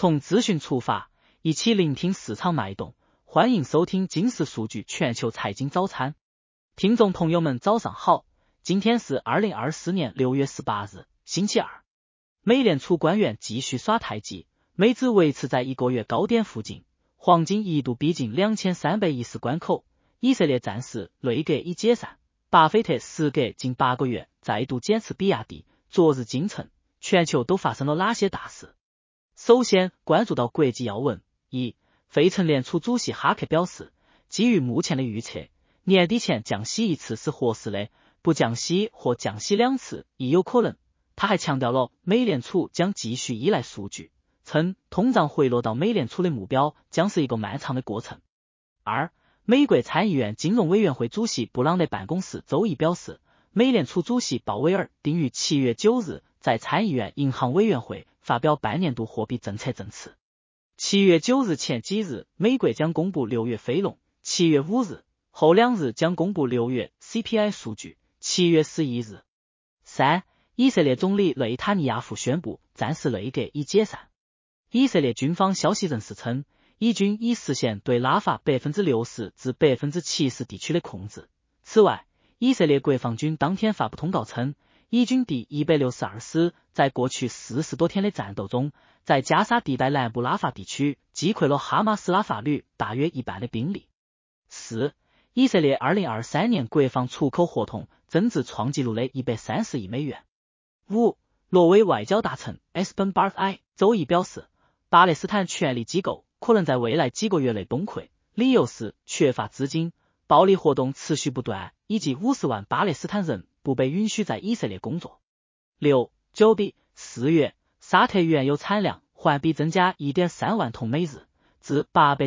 从资讯出发，一起聆听市场脉动。欢迎收听金石数据全球财经早餐。听众朋友们早上好，今天是2024年6月18日，星期二。美联储官员继续耍太极，美指维持在1个月高点附近，黄金一度逼近2310关口，以色列战事内阁已解散，巴菲特时隔近8个月再度减持比亚迪。昨日京城，全球都发生了哪些大事？首先关注到国际要闻。一，费城联储主席哈克表示，基于目前的预测，年底前降息一次是合适的，不降息或降息2次亦有可能。他还强调了美联储将继续依赖数据，称通胀回落到美联储的目标将是一个漫长的过程。二，美国参议院金融委员会主席布朗的办公室周一表示，美联储主席鲍威尔定于7月9日在参议院银行委员会发表半年度货币政策证词。7月9日前几日，美国将公布6月非农，7月5日，后2日将公布6月 CPI 数据，7月11日。三，以色列总理内塔尼亚胡宣布暂时内阁已解散。以色列军方消息人士称，以军已实现对拉法 60% 至 70% 地区的控制。此外，以色列国防军当天发布通告称，以军第162师在过去40多天的战斗中，在加沙地带南部拉法地区击溃了哈马斯拉法旅大约一半的兵力。四，以色列2023年国防出口合同增至创纪录的130亿美元。五，挪威外交大臣 Espen Barth Eide 周一表示，巴勒斯坦权力机构可能在未来几个月内崩溃，理由是缺乏资金、暴力活动持续不断，以及50万巴勒斯坦人不被允许在以色列工作。六，9B 4月，沙特原油产量环比增加 1.3 万桶每日，至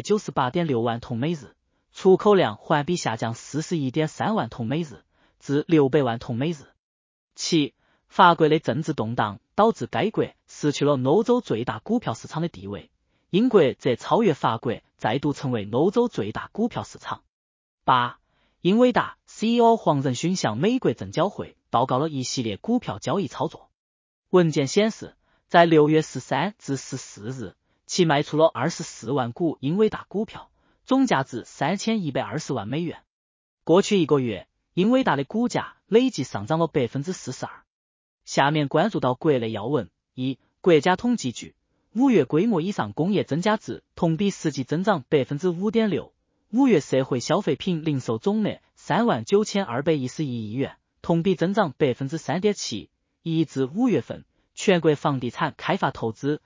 898.6 万桶每日，出口量环比下降 41.3 万桶每日，至600万桶每日。七，法国的政治动荡导致该国失去了欧洲最大股票市场的地位，英国则超越法国，再度成为欧洲最大股票市场。八，英伟达 CEO 黄仁勋向美国证交会报告了一系列股票交易操作。文件显示，在6月13至14日，其卖出了24万股英伟达股票，总价值3120万美元。过去1个月，英伟达的股价累计上涨了 42%。下面关注到国内要闻。一，国家统计局5月规模以上工业增加值同比实际增长 5.6%。5月社会消费品零售总额39211亿元，同比增长 3.7%。1至5月份，全国房地产开发投资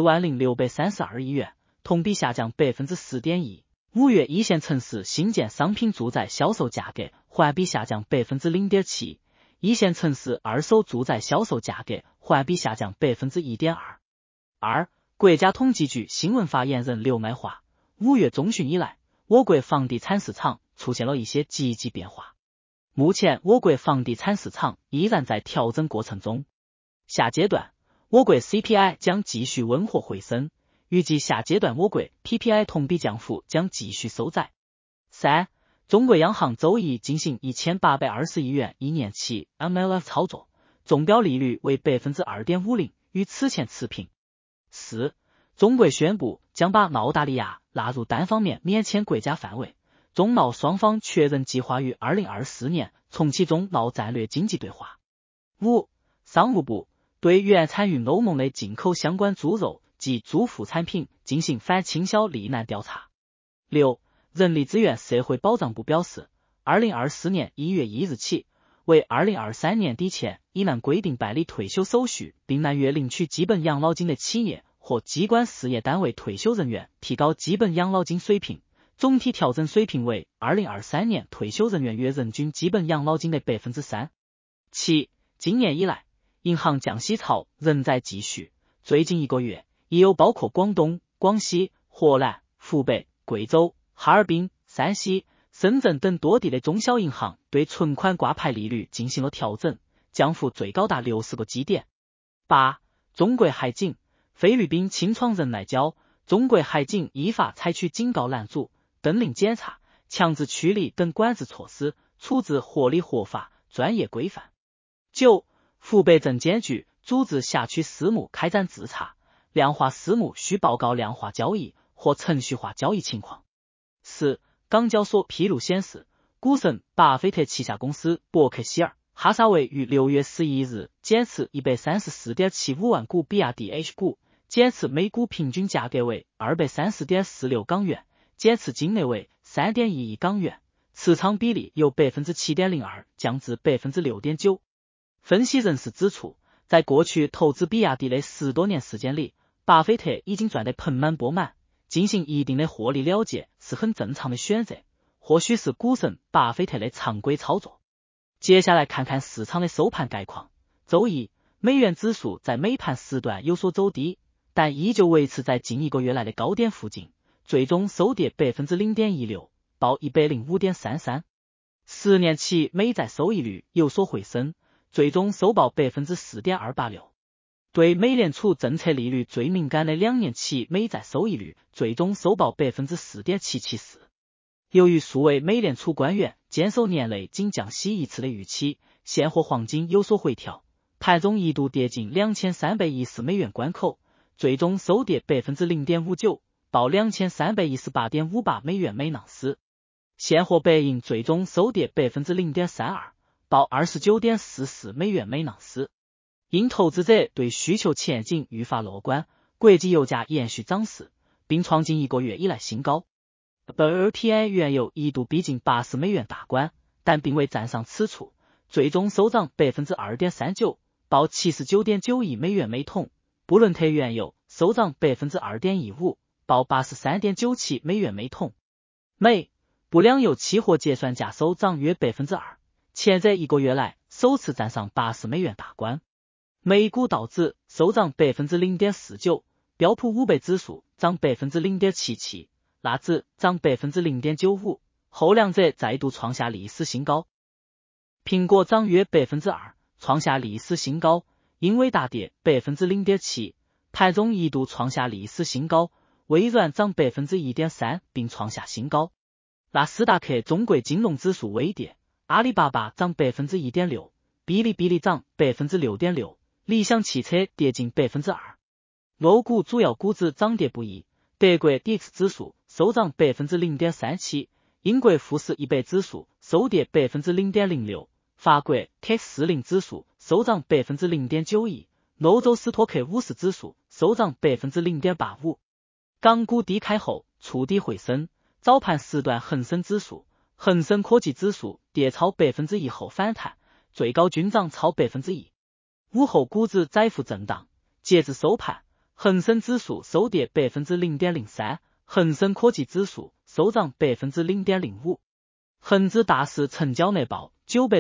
40632亿元，同比下降 4.1%。5月一线城市新建商品住宅销售价格环比下降 0.7%， 一线城市二手住宅销售价格环比下降 1.2%。二，国家统计局新闻发言人刘迈华，5月中旬以来，我国房地产市场出现了一些积极变化。目前我国房地产市场依然在调整过程中，下阶段我国 CPI 将继续温和回升，预计下阶段我国 PPI 同比降幅将继续收窄。三，中国央行周一进行1820亿元1年期 MLF 操作，中标利率为 2.50%， 与此前持平。四，中国宣布将把澳大利亚纳入单方面免签国家范围，中澳双方确认计划于2024年重启中澳战略经济对话。五，商务部对原产于欧盟的进口相关猪肉及猪副产品进行反倾销利难调查。六，人力资源社会保障部表示，2024年1月1日起，为2023年底前已按规定办理退休手续并按月领取基本养老金的企业或机关事业单位退休人员提高基本养老金水平，总体调整水平为2023年退休人员月人均基本养老金的 3%。七，今年以来，银行降息潮仍在继续，最近1个月，已有包括广东、广西、河南、湖北、贵州、哈尔滨、山西、深圳等多地的中小银行对存款挂牌利率进行了调整，降幅最高达60个基点。八，中国海警，菲律宾轻闯仁爱礁，中国海警依法采取警告拦阻、登令检查、强制驱离等管制措施，处置合理合法、专业规范。九，湖北证监局组织辖区私募开展自查， 量化私募需报告量化交易或程序化交易情况。4. 港交所披露显示，股神巴菲特旗下公司伯克希尔哈撒韦于6月11日减持 134.75 万股比亚迪 H 股，减持每股平均价格为 230.46 港元，减持金额为 3.1 亿港元，持仓比例由 7.02% 降至 6.9%。分析人士指出，在过去投资比亚迪的10多年时间里，巴菲特已经赚得盆满钵满，进行一定的获利了结是很正常的选择，或许是股神巴菲特的常规操作。接下来看看市场的收盘概况。周一，美元指数在美盘时段有所走低，但依旧维持在近一个月来的高点附近，最终收跌 0.16%， 报 105.33。10年期美债收益率有所回升，最终收报 4.286%。对美联储政策利率最敏感的2年期美债收益率最终收报 4.774%。由于数位美联储官员坚守年内仅降息一次的预期，现货黄金有所回调，盘中一度跌近2314美元关口，最终收跌 0.59%， 报 2318.58 美元每盎司。现货白银最终收跌 0.32%， 报 29.44 美元每盎司。因投资者对需求前景愈发乐观，国际油价延续涨势，并创近一个月以来新高。WTI 原油一度逼近80美元大关，但并未站上此处，最终收涨 2.39%， 报 79.9 亿美元每桶。布伦特原油收涨 2.15%， 报 83.97 美元每桶。美布两油期货结算价收涨约 2%， 前这一个月来首次站上80美元大关。美股道指收涨 0.49%， 标普500指数涨 0.77%， 纳指涨 0.95%， 后两者再度创下历史新高。苹果涨约 2%， 创下历史新高，英伟达跌 0.7%， 盘中一度创下历史新高，微软涨 1.3% 并创下新高。纳斯达克中国金融指数微跌，阿里巴巴涨 1.6%， 哔哩哔哩涨 6.6%， 理想汽车跌近 2%。 欧股主要股指涨跌不一，德国 DAX 指数收涨 0.37%， 英国富时100指数收跌 0.06%， 法国 CAC 40指数收涨 0.91%， 欧洲斯托克50指数收涨 0.85%。 港股低开后触底回升，早盘时段恒生指数、恒生科技指数跌超 1% 后反弹，最高均涨超 1%。 午后股指窄幅震荡，截至收盘，恒生指数收跌 0.03%， 恒生科技指数收涨 0.05%。 恒指大市成交额报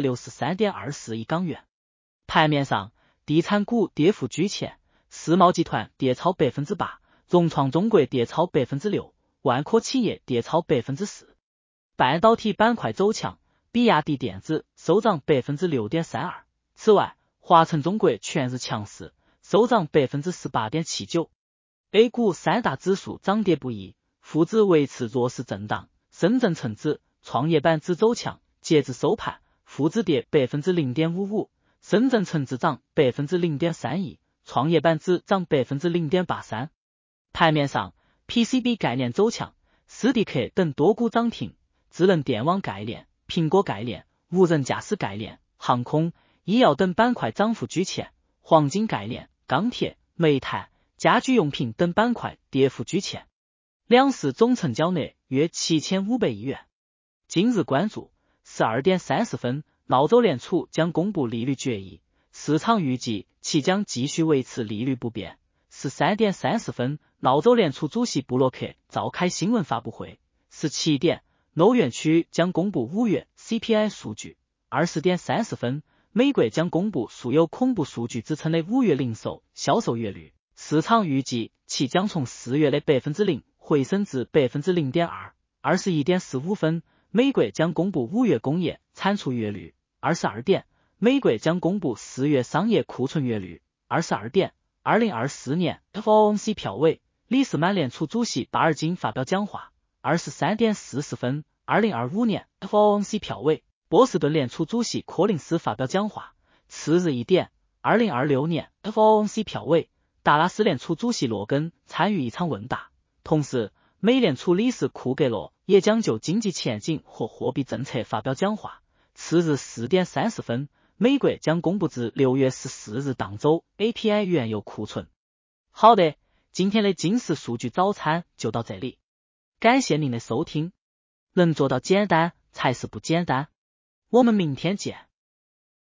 963.24 亿港元。盘面上，地产股跌幅居前，世茂集团跌超 8%， 融创中国跌超 6%， 万科企业跌超 4%。 半导体板块走强，比亚迪电子收涨 6.32%。 此外，华晨中国全日强势，收涨 18.79%。 A 股三大指数涨跌不一，沪指维持弱势震荡，深圳成指、创业板指走强，截至收盘，沪指跌 0.55%， 深圳成指涨 0.31%， 创业板指涨 0.83%。 盘面上， PCB 概念走强，斯迪克等多股涨停，智能电网概念、苹果概念、无人驾驶概念、航空、医药等板块涨幅居前，黄金概念、钢铁、煤炭、家居用品等板块跌幅居前。两市总成交额约7500亿元。今日关注12点30分，澳洲联储将公布利率决议，市场预计其将继续维持利率不变。13点30分，澳洲联储主席布洛克召开新闻发布会。17点，欧元区将公布5月 CPI 数据。20点30分，美国将公布素有恐怖数据之称的5月零售销售月率，市场预计其将从4月的 0% 回升至 0.2%。21点45分，美国将公布5月工业产出月率。22点，美国将公布4月商业库存月率。22点，2024年 FOMC 票委，里斯曼联储主席巴尔金发表讲话。23点40分，2025年 FOMC 票委，波士顿联储主席柯林斯发表讲话。次日1点，2026年 FOMC 票委， 达拉斯联储主席罗根参与一场问答，同时美联储理事库格洛也将就经济前景和货币政策发表讲话。次日4点30分，美国将公布至6月14日当周 API 原油库存。好的，今天的金石数据早餐就到这里，感谢您的收听。能做到简单才是不简单。我们明天见。